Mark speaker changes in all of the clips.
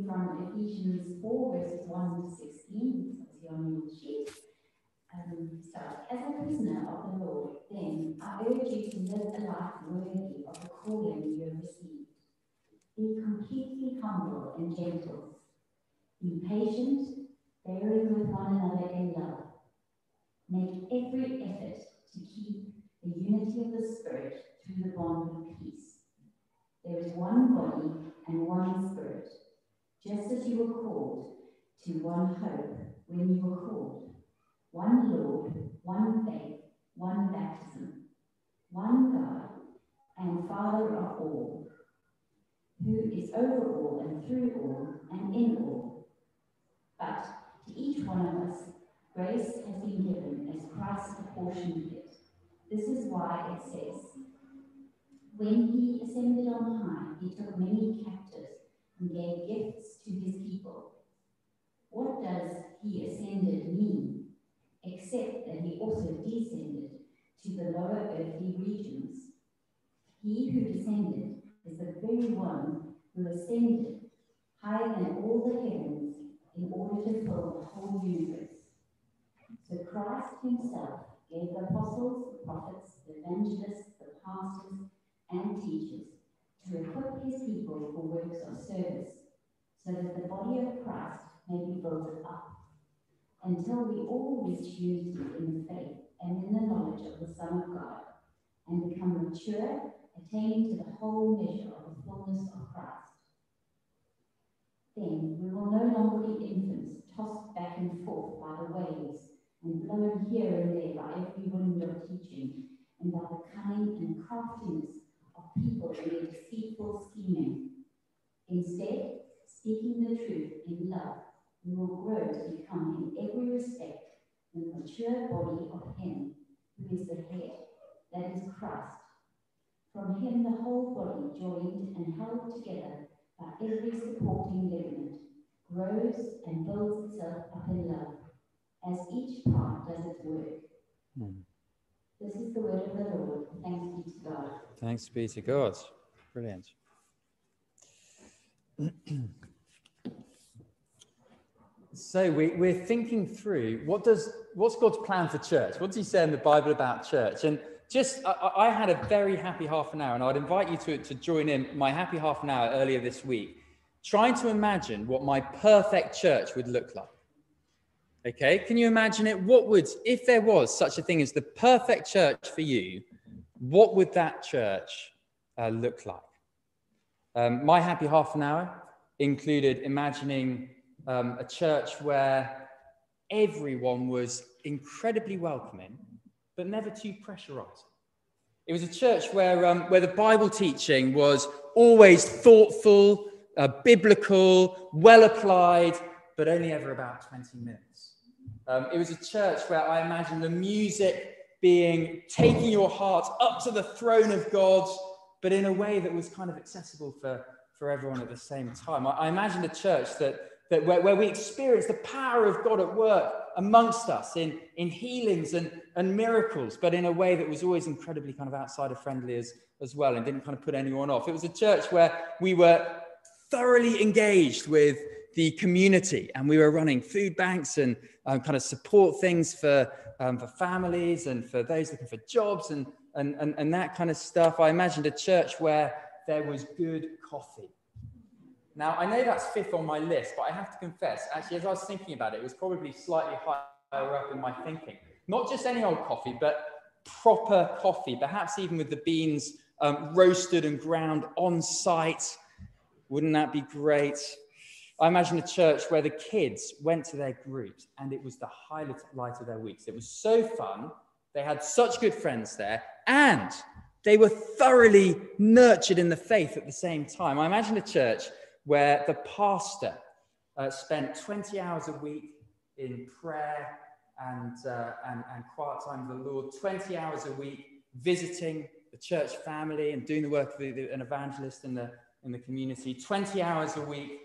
Speaker 1: from Ephesians 4, verses 1 to 16, as you on your sheet. So, as a prisoner of the Lord, then I urge you to live a life worthy of the calling you have received. Be completely humble and gentle. Be patient, bearing with one another in love. Make every effort to keep the unity of the Spirit through the bond of peace. There is one body and one Spirit, just as you were called to one hope when you were called. One Lord, one faith, one baptism, one God and Father of all, who is over all and through all and in all. But to each one of us, grace has been given as Christ apportioned it. This is why it says, when he ascended on high, he took many captives and gave gifts to his people. What does he ascended mean? Except that he also descended to the lower earthly regions. He who descended is the very one who ascended higher than all the heavens in order to fill the whole universe. So Christ himself gave the apostles, the prophets, the evangelists, the pastors, and teachers to equip his people for works of service, so that the body of Christ may be built up, until we all reach unity in the faith and in the knowledge of the Son of God, and become mature, attaining to the whole measure of the fullness of Christ. Then we will no longer be infants, tossed back and forth by the waves, and blown here and there by every wind of teaching, and by the cunning and craftiness of people in their deceitful scheming. Instead, speaking the truth in love, we will grow to become in every respect the mature body of him who is the head, that is Christ. From him the whole body, joined and held together by every supporting ligament, grows and builds itself up in love, as each part does its work. This is the word of the Lord. Thanks be to God.
Speaker 2: Thanks be to God. Brilliant. So we're thinking through what's God's plan for church? What does he say in the Bible about church? And just, I had a very happy half an hour, and I'd invite you to join in my happy half an hour earlier this week, trying to imagine what my perfect church would look like. Okay, can you imagine it? What would, if there was such a thing as the perfect church for you, what would that church look like? My happy half an hour included imagining a church where everyone was incredibly welcoming, but never too pressurized. It was a church where the Bible teaching was always thoughtful, biblical, well applied, but only ever about 20 minutes. It was a church where I imagine the music being taking your heart up to the throne of God, but in a way that was kind of accessible for everyone at the same time. I imagined a church where we experience the power of God at work amongst us in healings and miracles, but in a way that was always incredibly kind of outsider friendly as well, and didn't kind of put anyone off. It was a church where we were thoroughly engaged with the community, and we were running food banks and kind of support things for families and for those looking for jobs and that kind of stuff. I imagined a church where there was good coffee. Now, I know that's fifth on my list, but I have to confess, actually, as I was thinking about it, it was probably slightly higher up in my thinking. Not just any old coffee, but proper coffee, perhaps even with the beans roasted and ground on site. Wouldn't that be great? I imagine a church where the kids went to their groups and it was the highlight of their weeks. It was so fun. They had such good friends there, and they were thoroughly nurtured in the faith at the same time. I imagine a church where the pastor spent 20 hours a week in prayer and quiet time with the Lord, 20 hours a week visiting the church family and doing the work of an evangelist in the community, 20 hours a week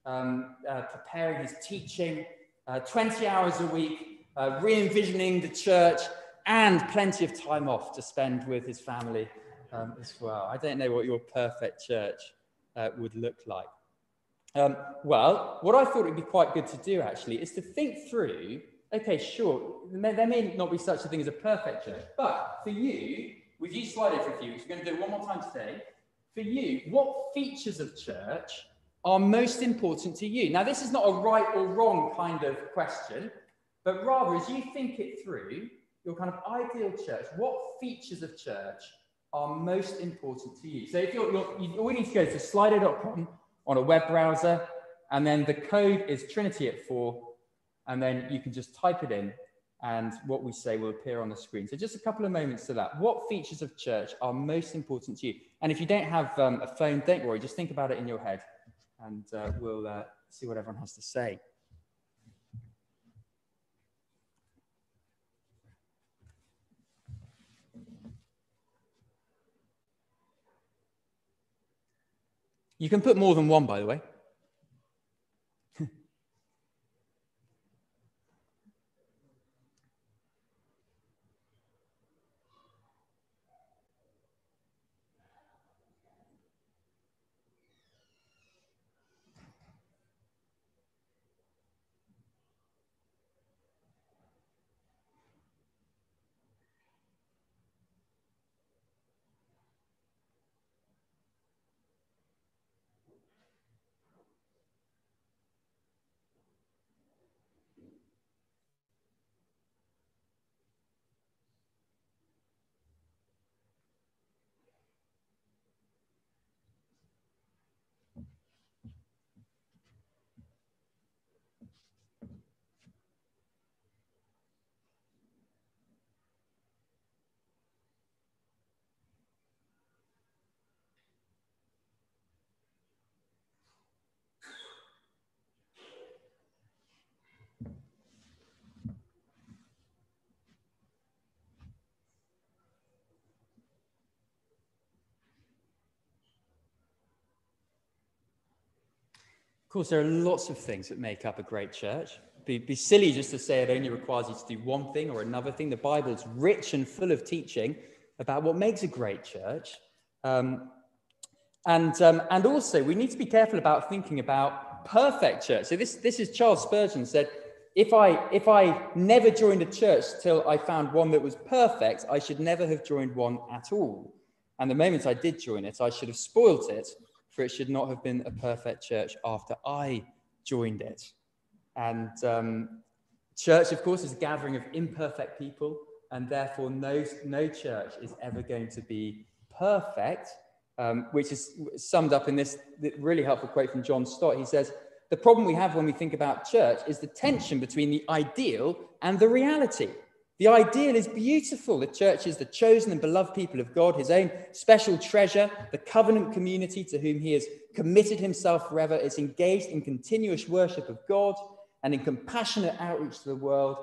Speaker 2: preparing his teaching, 20 hours a week re-envisioning the church, and plenty of time off to spend with his family as well. I don't know what your perfect church would look like. Well, what I thought would be quite good to do actually is to think through, okay, sure, there may not be such a thing as a perfect church, but for you, we've used Slido for a few weeks, we're going to do it one more time today. For you, what features of church are most important to you? Now, this is not a right or wrong kind of question, but rather as you think it through, your kind of ideal church, what features of church are most important to you? So if all we need to go to slido.com on a web browser, and then the code is Trinity at 4, and then you can just type it in, and what we say will appear on the screen. So just a couple of moments to that. What features of church are most important to you? And if you don't have a phone, don't worry, just think about it in your head, and we'll see what everyone has to say. You can put more than one, by the way. Of course, there are lots of things that make up a great church. It'd be silly just to say it only requires you to do one thing or another thing. The Bible's rich and full of teaching about what makes a great church. And also, we need to be careful about thinking about perfect church. So this is Charles Spurgeon said, if I never joined a church till I found one that was perfect, I should never have joined one at all. And the moment I did join it, I should have spoilt it, for it should not have been a perfect church after I joined it. And church, of course, is a gathering of imperfect people, and therefore no church is ever going to be perfect, which is summed up in this really helpful quote from John Stott. He says, the problem we have when we think about church is the tension between the ideal and the reality. The ideal is beautiful. The church is the chosen and beloved people of God, his own special treasure, the covenant community to whom he has committed himself forever. It's engaged in continuous worship of God and in compassionate outreach to the world,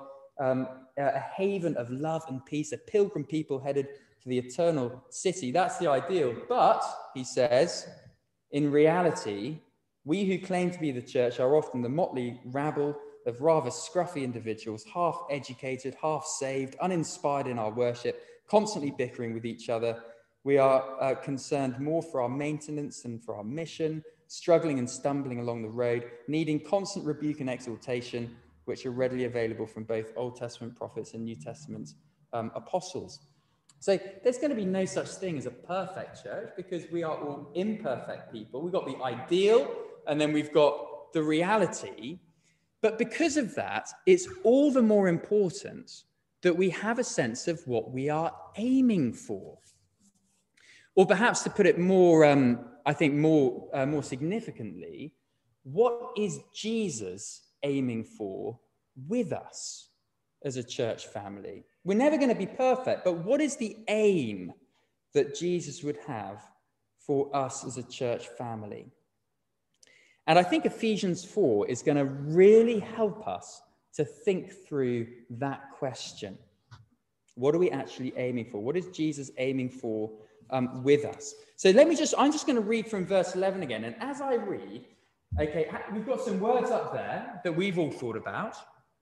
Speaker 2: a haven of love and peace, a pilgrim people headed to the eternal city. That's the ideal. But, he says, in reality, we who claim to be the church are often the motley rabble of rather scruffy individuals, half educated, half saved, uninspired in our worship, constantly bickering with each other. We are concerned more for our maintenance than for our mission, struggling and stumbling along the road, needing constant rebuke and exhortation, which are readily available from both Old Testament prophets and New Testament apostles. So there's going to be no such thing as a perfect church because we are all imperfect people. We've got the ideal and then we've got the reality. But because of that, it's all the more important that we have a sense of what we are aiming for. Or perhaps to put it more, I think more significantly, what is Jesus aiming for with us as a church family? We're never going to be perfect, but what is the aim that Jesus would have for us as a church family? And I think Ephesians 4 is going to really help us to think through that question. What are we actually aiming for? What is Jesus aiming for with us? So I'm just going to read from verse 11 again. And as I read, okay, we've got some words up there that we've all thought about.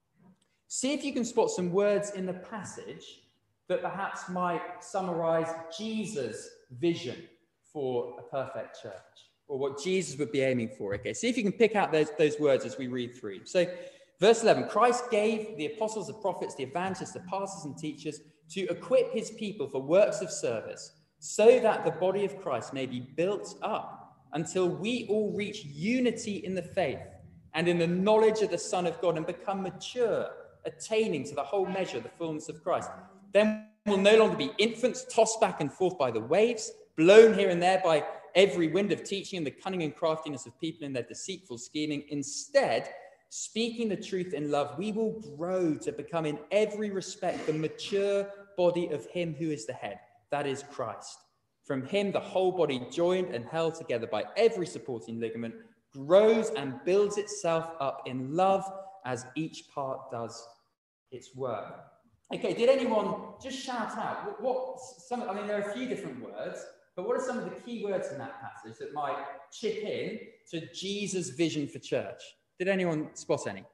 Speaker 2: See if you can spot some words in the passage that perhaps might summarize Jesus' vision for a perfect church. or what Jesus would be aiming for. Okay, see if you can pick out those words as we read through. So verse 11, Christ gave the apostles, the prophets, the evangelists, the pastors and teachers to equip his people for works of service, so that the body of Christ may be built up until we all reach unity in the faith and in the knowledge of the Son of God and become mature, attaining to the whole measure of the fullness of Christ. Then we'll no longer be infants tossed back and forth by the waves, blown here and there by every wind of teaching and the cunning and craftiness of people in their deceitful scheming. Instead, speaking the truth in love, we will grow to become in every respect the mature body of him who is the head, that is Christ. From him, the whole body, joined and held together by every supporting ligament, grows and builds itself up in love as each part does its work. Okay, did anyone just shout out I mean, there are a few different words, but what are some of the key words in that passage that might chip in to Jesus' vision for church? Did anyone spot any?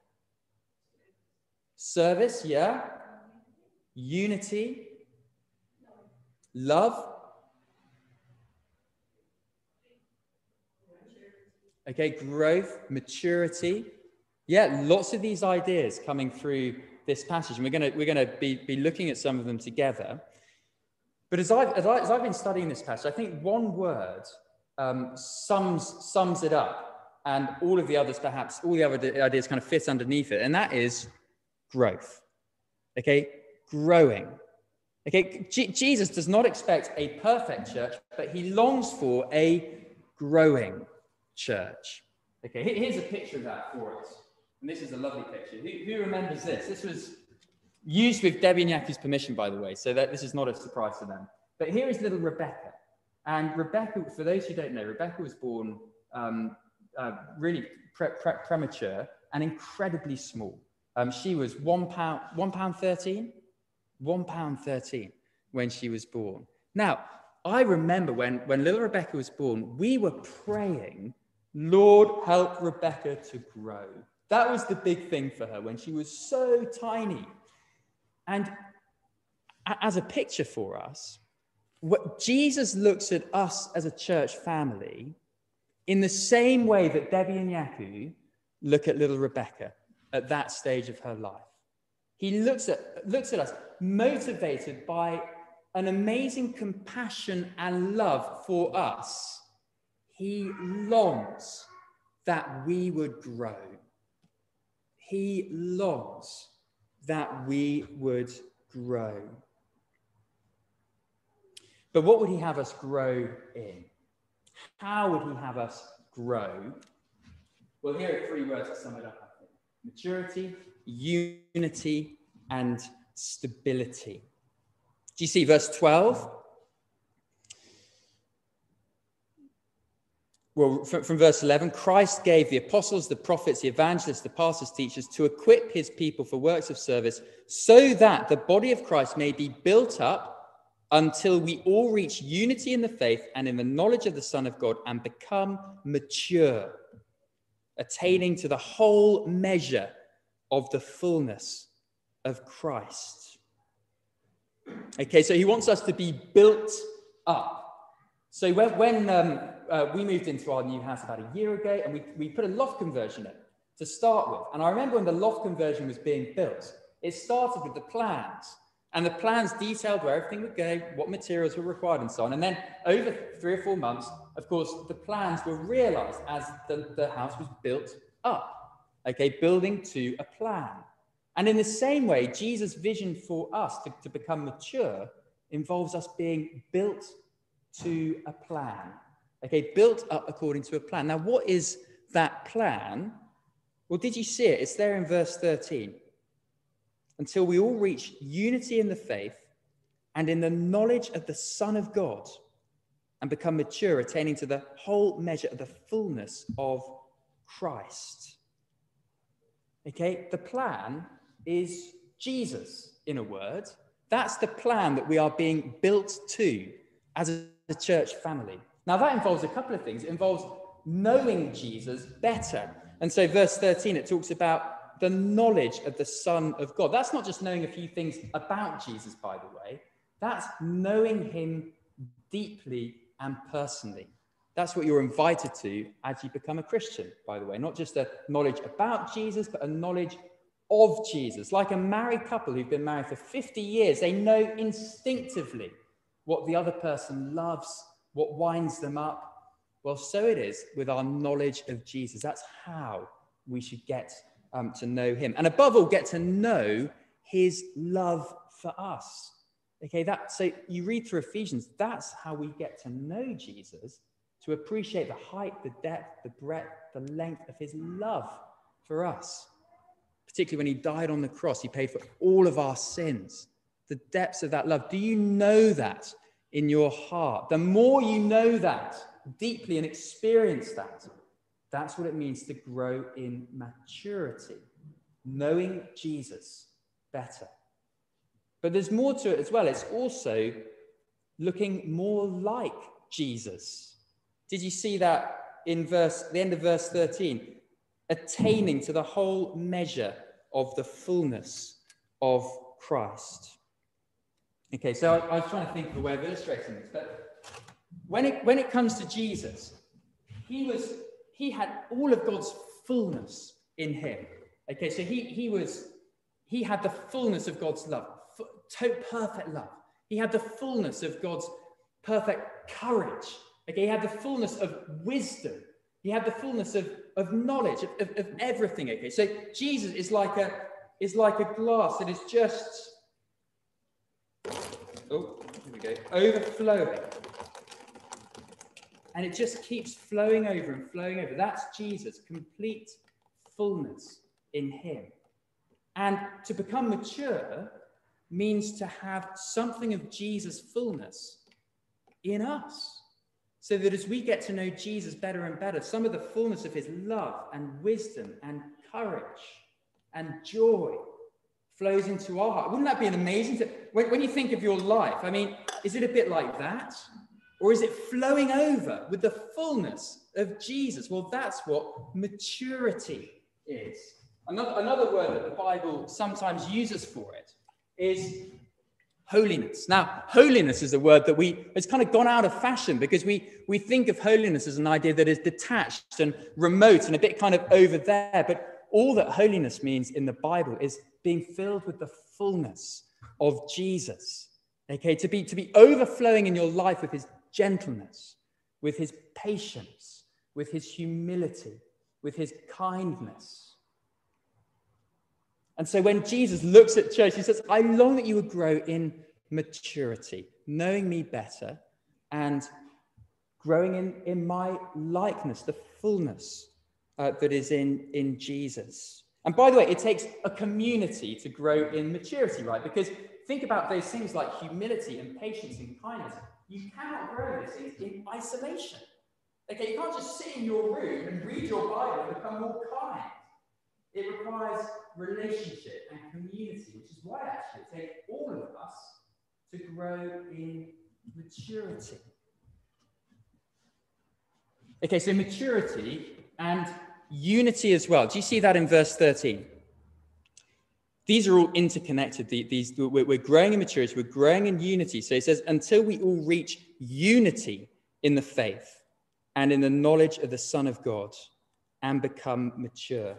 Speaker 2: Service, yeah. Unity. Love. Okay, growth, maturity. Yeah, lots of these ideas coming through this passage, and we're going to be looking at some of them together. But as I've been studying this passage, I think one word sums it up, and all of the others, perhaps all the other ideas kind of fit underneath it, and that is growth. Okay, growing. Okay, Jesus does not expect a perfect church, but he longs for a growing church. Okay, here's a picture of that for us. And this is a lovely picture. Who remembers this? This was used with Debbie and Yaku's permission, by the way, so that this is not a surprise to them. But here is little Rebecca. And Rebecca, for those who don't know, Rebecca was born really premature and incredibly small. She was £1.13 when she was born. Now, I remember when little Rebecca was born, we were praying, Lord, help Rebecca to grow. That was the big thing for her when she was so tiny. And as a picture for us, what Jesus looks at us as a church family in the same way that Debbie and Yaku look at little Rebecca at that stage of her life. He looks at us motivated by an amazing compassion and love for us. He longs that we would grow. He longs that we would grow. But what would he have us grow in? How would he have us grow? Well, here are three words to sum it up, I think. Maturity, unity, and stability. Do you see verse 12? Well, from verse 11, Christ gave the apostles, the prophets, the evangelists, the pastors, teachers to equip his people for works of service so that the body of Christ may be built up until we all reach unity in the faith and in the knowledge of the Son of God and become mature, attaining to the whole measure of the fullness of Christ. Okay, so he wants us to be built up. So when we moved into our new house about a year ago, and we put a loft conversion in to start with. And I remember when the loft conversion was being built, it started with the plans. And the plans detailed where everything would go, what materials were required, and so on. And then over 3 or 4 months, of course, the plans were realized as the house was built up. Okay, building to a plan. And in the same way, Jesus' vision for us to become mature involves us being built to a plan. Okay, built up according to a plan. Now, what is that plan? Well, did you see it? It's there in verse 13. Until we all reach unity in the faith and in the knowledge of the Son of God and become mature, attaining to the whole measure of the fullness of Christ. Okay, the plan is Jesus, in a word. That's the plan that we are being built to as a church family. Now, that involves a couple of things. It involves knowing Jesus better. And so verse 13, it talks about the knowledge of the Son of God. That's not just knowing a few things about Jesus, by the way. That's knowing him deeply and personally. That's what you're invited to as you become a Christian, by the way. Not just a knowledge about Jesus, but a knowledge of Jesus. Like a married couple who've been married for 50 years, they know instinctively what the other person loves, what winds them up. Well, so it is with our knowledge of Jesus. That's how we should get to know him. And above all, get to know his love for us. Okay, so you read through Ephesians, that's how we get to know Jesus, to appreciate the height, the depth, the breadth, the length of his love for us. Particularly when he died on the cross, he paid for all of our sins. The depths of that love. Do you know that in your heart? The more you know that deeply and experience that, that's what it means to grow in maturity, knowing Jesus better. But there's more to it as well. It's also looking more like Jesus. Did you see that in the end of verse 13? Attaining to the whole measure of the fullness of Christ. Okay, so I was trying to think of a way of illustrating this, but when it comes to Jesus, he had all of God's fullness in him. Okay, so he had the fullness of God's love, perfect love. He had the fullness of God's perfect courage. Okay, he had the fullness of wisdom. He had the fullness of knowledge, of everything. Okay, so Jesus is like a glass that is just, here we go, overflowing. And it just keeps flowing over and flowing over. That's Jesus, complete fullness in him. And to become mature means to have something of Jesus' fullness in us. So that as we get to know Jesus better and better, some of the fullness of his love and wisdom and courage and joy flows into our heart. Wouldn't that be an amazing when you think of your life, I mean, is it a bit like that? Or is it flowing over with the fullness of Jesus? Well, that's what maturity is. Another word that the Bible sometimes uses for it is holiness. Now, holiness is a word that it's kind of gone out of fashion because we think of holiness as an idea that is detached and remote and a bit kind of over there. But all that holiness means in the Bible is being filled with the fullness of Jesus. Okay, to be overflowing in your life with his gentleness, with his patience, with his humility, with his kindness. And so when Jesus looks at church, he says, I long that you would grow in maturity, knowing me better and growing in my likeness, the fullness that is in Jesus. And by the way, it takes a community to grow in maturity, right? Because think about those things like humility and patience and kindness. You cannot grow these things in isolation. Okay, you can't just sit in your room and read your Bible and become more kind. It requires relationship and community, which is why actually it takes all of us to grow in maturity. Okay, so maturity and unity as well. Do you see that in verse 13? These are all interconnected. We're growing in maturity, we're growing in unity. So it says, until we all reach unity in the faith and in the knowledge of the Son of God and become mature.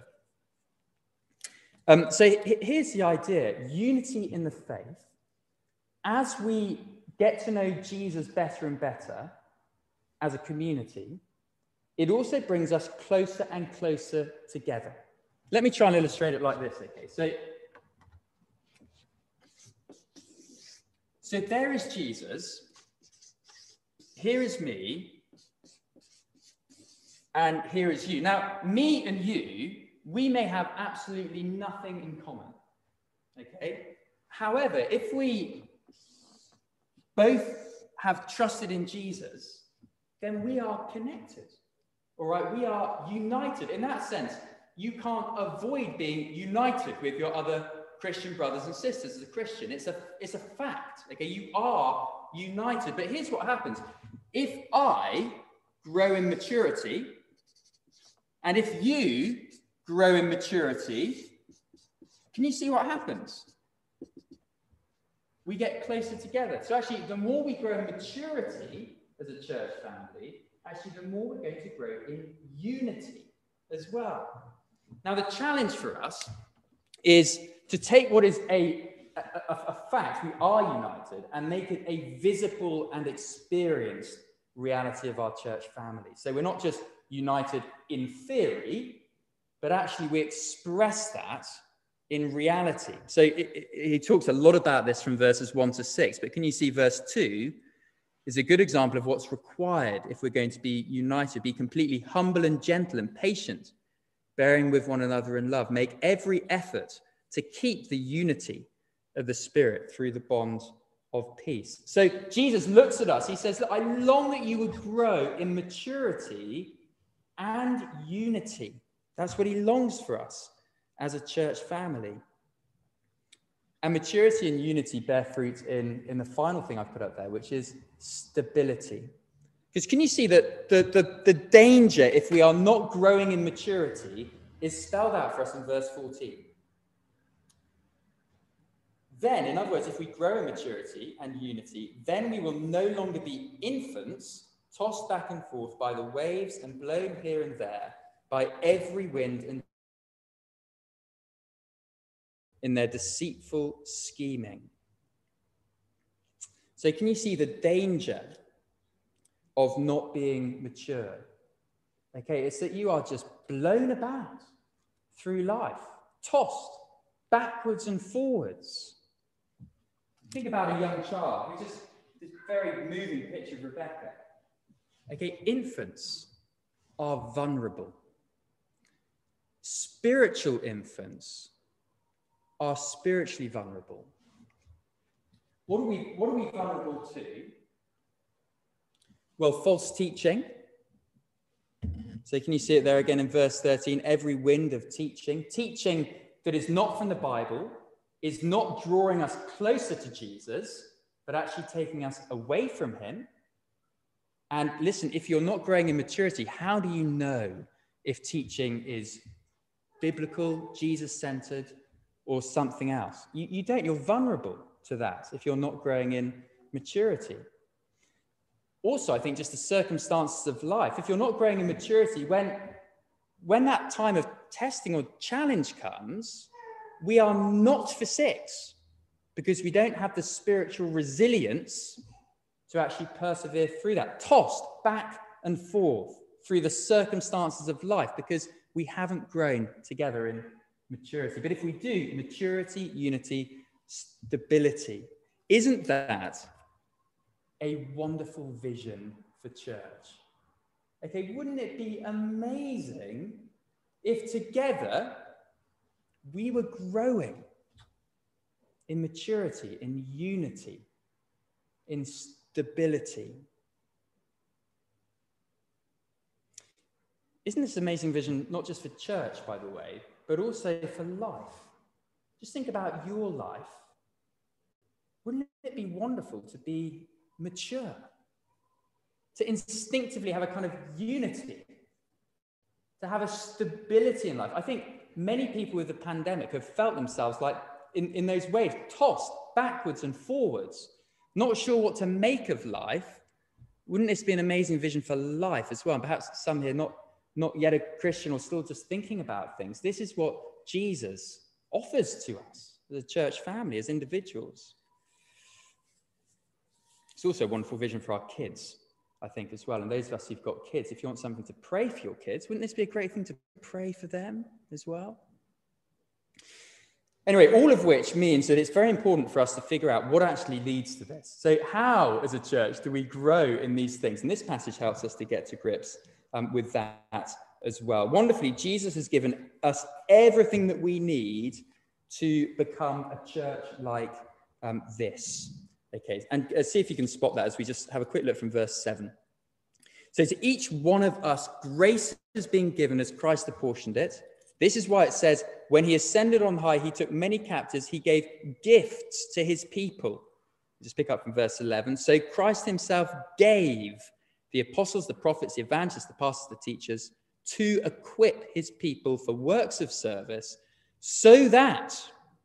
Speaker 2: So here's the idea, unity in the faith. As we get to know Jesus better and better as a community, it also brings us closer and closer together. Let me try and illustrate it like this, okay? So there is Jesus, here is me, and here is you. Now, me and you, we may have absolutely nothing in common, okay? However, if we both have trusted in Jesus, then we are connected, all right? We are united. In that sense, you can't avoid being united with your other Christian brothers and sisters as a Christian. It's a fact, okay? You are united. But here's what happens. If I grow in maturity, and if you grow in maturity, can you see what happens? We get closer together. So actually, the more we grow in maturity as a church family, actually the more we're going to grow in unity as well. Now, the challenge for us is to take what is a fact, we are united, and make it a visible and experienced reality of our church family. So we're not just united in theory, but actually we express that in reality. So he talks a lot about this from verses 1 to 6, but can you see verse 2 is a good example of what's required if we're going to be united, be completely humble and gentle and patient, bearing with one another in love, make every effort to keep the unity of the Spirit through the bond of peace. So Jesus looks at us, he says, look, I long that you would grow in maturity and unity. That's what he longs for us as a church family. And maturity and unity bear fruit in the final thing I've put up there, which is stability. Because can you see that the danger, if we are not growing in maturity, is spelled out for us in verse 14. Then, in other words, if we grow in maturity and unity, then we will no longer be infants tossed back and forth by the waves and blown here and there by every wind and in their deceitful scheming. So can you see the danger of not being mature? Okay, it's that you are just blown about through life, tossed backwards and forwards. Think about a young child, who just this very moving picture of Rebecca. Okay, infants are vulnerable. Spiritual infants are spiritually vulnerable. What are we vulnerable to? Well, false teaching. So can you see it there again in verse 13? Every wind of teaching that is not from the Bible, is not drawing us closer to Jesus, but actually taking us away from him. And listen, if you're not growing in maturity, how do you know if teaching is biblical, Jesus-centered, or something else? You don't. You're vulnerable to that if you're not growing in maturity. Also, I think just the circumstances of life. If you're not growing in maturity, when that time of testing or challenge comes, we are not for six because we don't have the spiritual resilience to actually persevere through that, tossed back and forth through the circumstances of life because we haven't grown together in maturity. But if we do, maturity, unity, stability, isn't that a wonderful vision for church? Okay, wouldn't it be amazing if together we were growing in maturity, in unity, in stability? Isn't this an amazing vision, not just for church, by the way, but also for life? Just think about your life. Wouldn't it be wonderful to be mature? To instinctively have a kind of unity, to have a stability in life. I think many people with the pandemic have felt themselves like in those waves, tossed backwards and forwards, not sure what to make of life. Wouldn't this be an amazing vision for life as well? And perhaps some here not yet a Christian or still just thinking about things. This is what Jesus offers to us as a church family, as individuals. It's also a wonderful vision for our kids, I think, as well. And those of us who've got kids, if you want something to pray for your kids, wouldn't this be a great thing to pray for them as well? Anyway, all of which means that it's very important for us to figure out what actually leads to this. So how, as a church, do we grow in these things? And this passage helps us to get to grips with that as well. Wonderfully, Jesus has given us everything that we need to become a church like this. Okay, and see if you can spot that as we just have a quick look from verse 7. So to each one of us, grace has been given as Christ apportioned it. This is why it says, when he ascended on high, he took many captives, he gave gifts to his people. Just pick up from verse 11. So Christ himself gave the apostles, the prophets, the evangelists, the pastors, the teachers, to equip his people for works of service, so that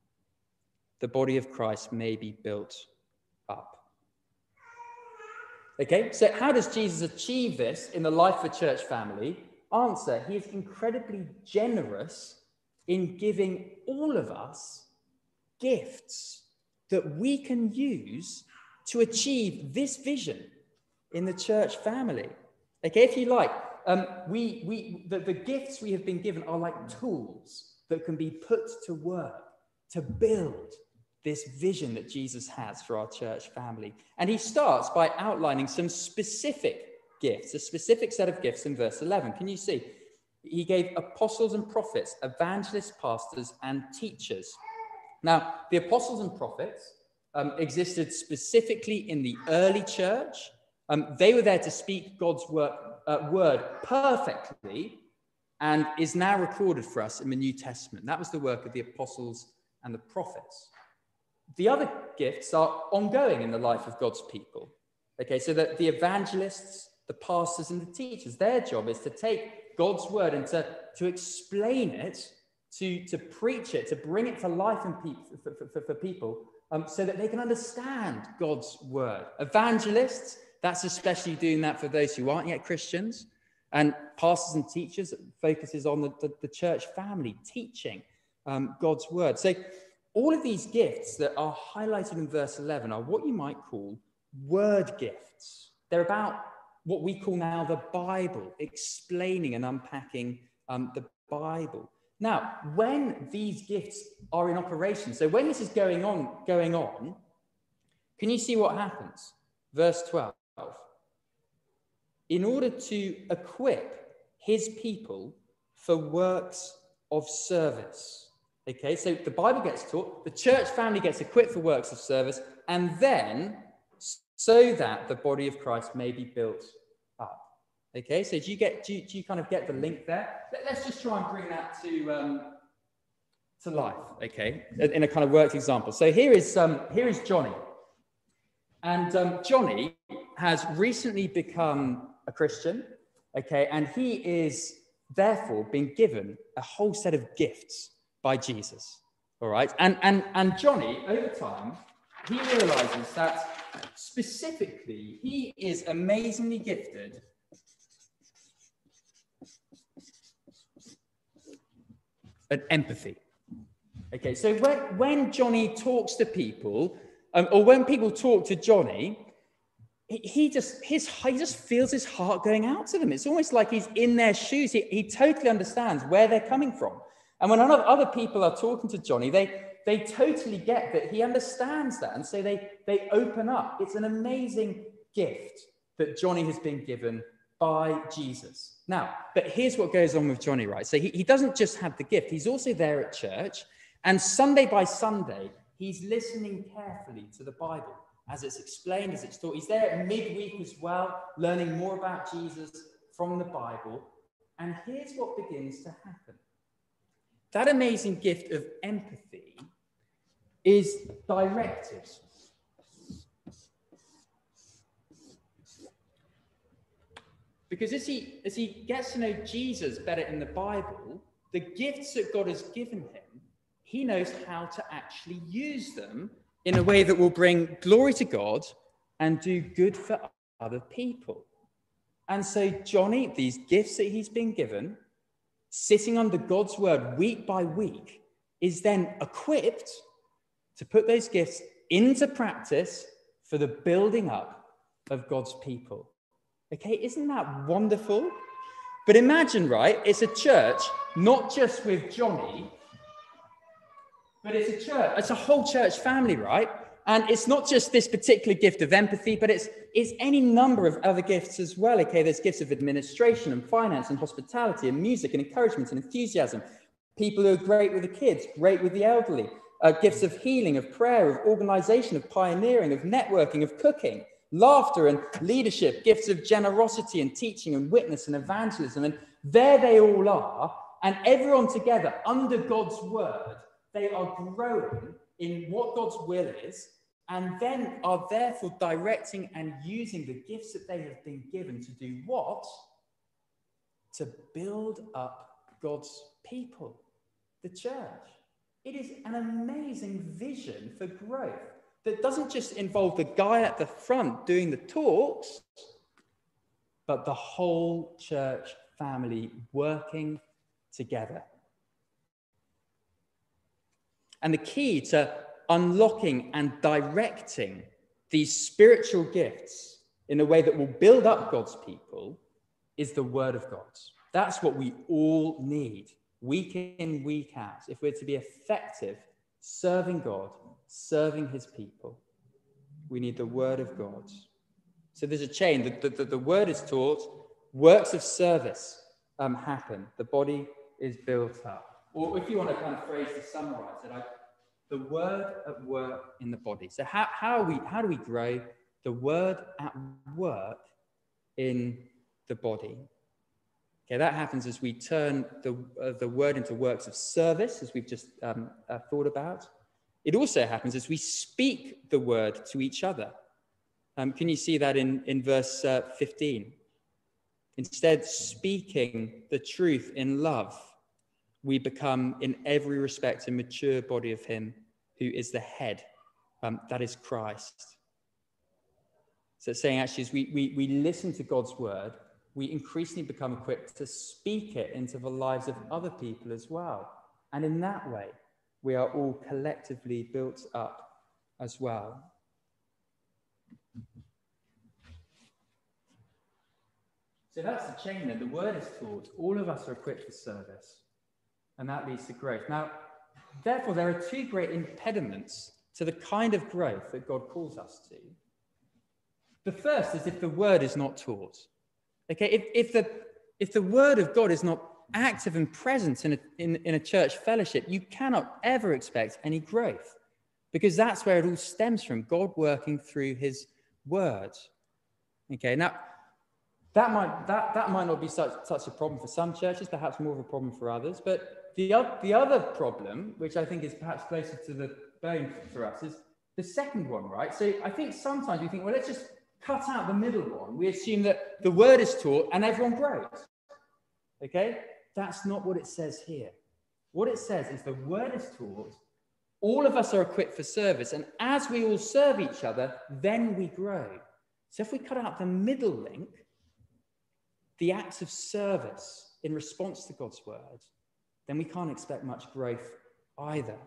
Speaker 2: the body of Christ may be built up. Okay, so how does Jesus achieve this in the life of a church family? Answer, he is incredibly generous in giving all of us gifts that we can use to achieve this vision in the church family. Okay, if you like, the gifts we have been given are like tools that can be put to work to build this vision that Jesus has for our church family. And he starts by outlining some specific gifts, a specific set of gifts in verse 11. Can you see? He gave apostles and prophets, evangelists, pastors, and teachers. Now, the apostles and prophets existed specifically in the early church. They were there to speak God's word perfectly, and is now recorded for us in the New Testament. That was the work of the apostles and the prophets. The other gifts are ongoing in the life of God's people. Okay, so that the evangelists, the pastors, and the teachers, their job is to take God's word and to explain it, to preach it, to bring it to life for people, so that they can understand God's word. Evangelists, that's especially doing that for those who aren't yet Christians. And pastors and teachers focuses on the church family, teaching God's word. So all of these gifts that are highlighted in verse 11 are what you might call word gifts. They're about what we call now the Bible, explaining and unpacking the Bible. Now, when these gifts are in operation, so when this is going on, can you see what happens? Verse 12. In order to equip his people for works of service. Okay, so the Bible gets taught, the church family gets equipped for works of service, and then so that the body of Christ may be built up. Okay, so do you kind of get the link there? Let's just try and bring that to life, okay, in a kind of worked example. So here is Johnny. And Johnny has recently become a Christian, okay, and he is therefore being given a whole set of gifts by Jesus, all right? And Johnny, over time, he realizes that specifically he is amazingly gifted at empathy. Okay, so when Johnny talks to people, or when people talk to Johnny, he just feels his heart going out to them. It's almost like he's in their shoes. He totally understands where they're coming from. And when other people are talking to Johnny, they totally get that he understands that. And so they open up. It's an amazing gift that Johnny has been given by Jesus. Now, but here's what goes on with Johnny, right? So he doesn't just have the gift. He's also there at church. And Sunday by Sunday, he's listening carefully to the Bible as it's explained, as it's taught. He's there at midweek as well, learning more about Jesus from the Bible. And here's what begins to happen. That amazing gift of empathy is directed. Because as he gets to know Jesus better in the Bible, the gifts that God has given him, he knows how to actually use them in a way that will bring glory to God and do good for other people. And so Johnny, these gifts that he's been given, sitting under God's word week by week, is then equipped to put those gifts into practice for the building up of God's people. Okay, isn't that wonderful? But imagine, right, it's a church, not just with Johnny, but it's a church, it's a whole church family, right? And it's not just this particular gift of empathy, but it's any number of other gifts as well. Okay, there's gifts of administration and finance and hospitality and music and encouragement and enthusiasm. People who are great with the kids, great with the elderly. Gifts of healing, of prayer, of organization, of pioneering, of networking, of cooking, laughter and leadership, gifts of generosity and teaching and witness and evangelism. And there they all are. And everyone together under God's word, they are growing in what God's will is, and then are therefore directing and using the gifts that they have been given to do what? To build up God's people, the church. It is an amazing vision for growth that doesn't just involve the guy at the front doing the talks, but the whole church family working together. And the key to unlocking and directing these spiritual gifts in a way that will build up God's people is the word of God. That's what we all need, week in, week out, if we're to be effective serving God, serving his people. We need the word of God. So there's a chain. The word is taught, works of service happen. The body is built up. Or if you want to kind of phrase to summarize it, the word at work in the body. So how do we grow the word at work in the body? Okay, that happens as we turn the word into works of service, as we've just thought about. It also happens as we speak the word to each other. Can you see that in verse 15? Instead, speaking the truth in love, we become in every respect a mature body of him who is the head, that is Christ. So it's saying actually as we listen to God's word, we increasingly become equipped to speak it into the lives of other people as well. And in that way, we are all collectively built up as well. So that's the chain then. The word is taught. All of us are equipped for service. And that leads to growth. Now, therefore, there are two great impediments to the kind of growth that God calls us to. The first is if the word is not taught. Okay, if the word of God is not active and present in a church fellowship, you cannot ever expect any growth, because that's where it all stems from, God working through his word. Okay, now that might not be such a problem for some churches, perhaps more of a problem for others, but the other problem, which I think is perhaps closer to the bone for us, is the second one, right? So I think sometimes we think, well, let's just cut out the middle one. We assume that the word is taught and everyone grows. Okay? That's not what it says here. What it says is the word is taught, all of us are equipped for service, and as we all serve each other, then we grow. So if we cut out the middle link, the acts of service in response to God's word, then we can't expect much growth either.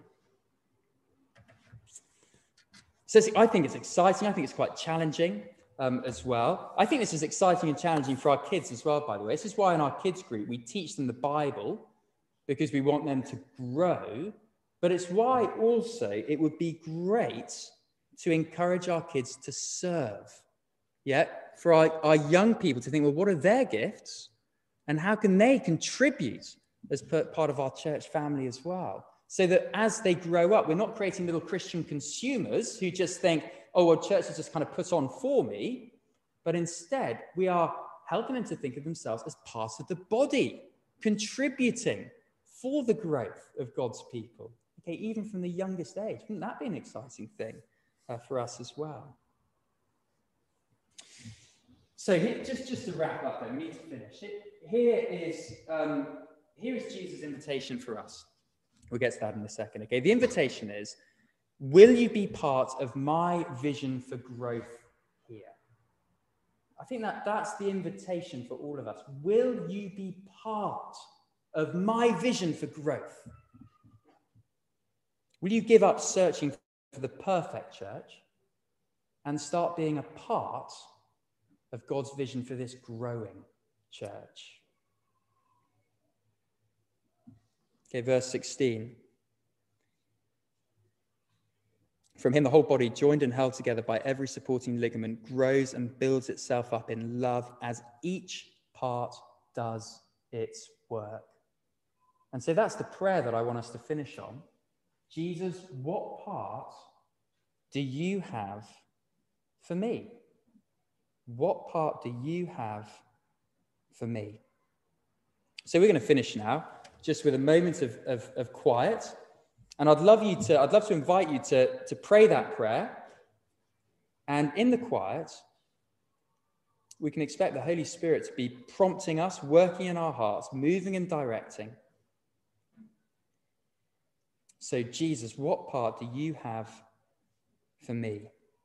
Speaker 2: So I think it's exciting. I think it's quite challenging as well. I think this is exciting and challenging for our kids as well, by the way. This is why in our kids group, we teach them the Bible, because we want them to grow. But it's why also it would be great to encourage our kids to serve. Yeah, for our young people to think, well, what are their gifts? And how can they contribute as part of our church family as well? So that as they grow up, we're not creating little Christian consumers who just think, oh, well, church is just kind of put on for me. But instead, we are helping them to think of themselves as part of the body, contributing for the growth of God's people. Okay, even from the youngest age. Wouldn't that be an exciting thing for us as well? So here, just to wrap up, then, we need to finish. Here is Jesus' invitation for us. We'll get to that in a second. Okay, the invitation is, will you be part of my vision for growth here? I think that's the invitation for all of us. Will you be part of my vision for growth? Will you give up searching for the perfect church and start being a part of God's vision for this growing church? Okay, verse 16. From him, the whole body, joined and held together by every supporting ligament, grows and builds itself up in love as each part does its work. And so that's the prayer that I want us to finish on. Jesus, what part do you have for me? What part do you have for me? So we're going to finish now, just with a moment of quiet. And I'd love to invite you to pray that prayer. And in the quiet, we can expect the Holy Spirit to be prompting us, working in our hearts, moving and directing. So Jesus, what part do you have for me.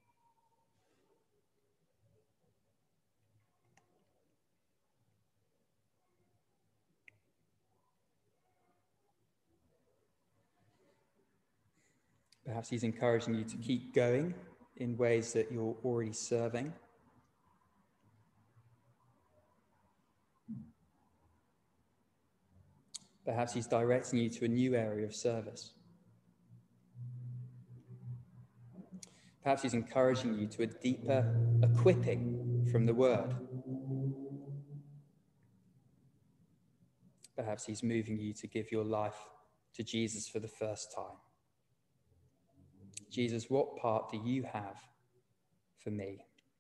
Speaker 2: Perhaps he's encouraging you to keep going in ways that you're already serving. Perhaps he's directing you to a new area of service. Perhaps he's encouraging you to a deeper equipping from the word. Perhaps he's moving you to give your life to Jesus for the first time. Jesus, what part do you have for me?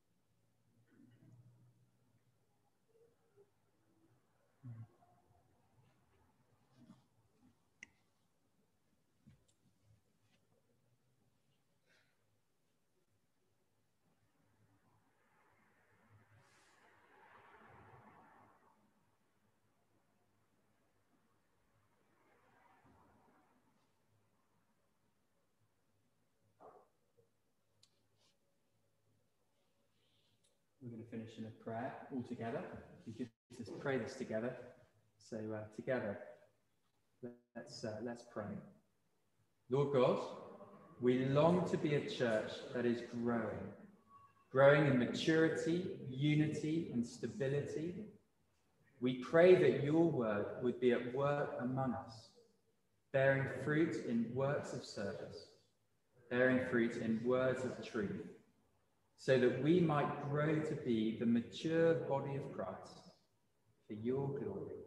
Speaker 2: We're going to finish in a prayer all together. If you could just pray this together. So together, let's pray. Lord God, we long to be a church that is growing in maturity, unity, and stability. We pray that your word would be at work among us, bearing fruit in works of service, bearing fruit in words of truth, so that we might grow to be the mature body of Christ for your glory.